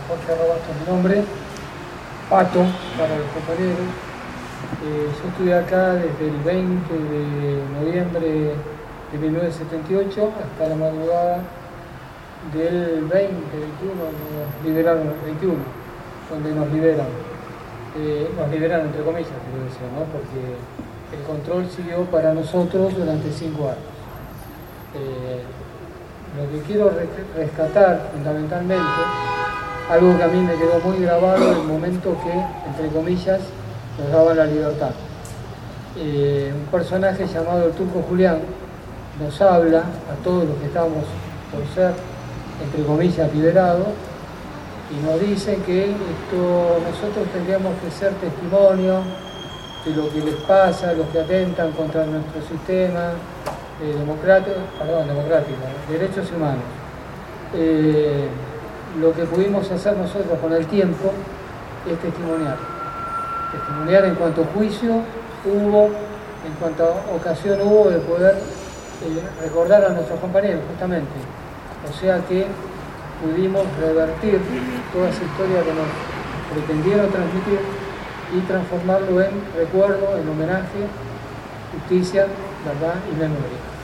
Jorge Robasto es mi nombre, Pato para los compañeros. Yo estuve acá desde el 20 de noviembre de 1978 hasta la madrugada del 20, 21, nos liberaron el 21, donde nos liberaron entre comillas, quiero decir, ¿no? Porque el control siguió para nosotros durante 5 años. Lo que quiero rescatar fundamentalmente, algo que a mí me quedó muy grabado, el momento que, entre comillas, nos daban la libertad. Un personaje llamado el Turco Julián nos habla a todos los que estábamos por ser, entre comillas, liberados, y nos dice que nosotros tendríamos que ser testimonio de lo que les pasa, los que atentan contra nuestro sistema democrático, derechos humanos. Lo que pudimos hacer nosotros con el tiempo es testimoniar en cuanto juicio hubo, en cuanto ocasión hubo de poder recordar a nuestros compañeros, justamente. O sea que pudimos revertir toda esa historia que nos pretendieron transmitir y transformarlo en recuerdo, en homenaje, justicia, verdad y memoria.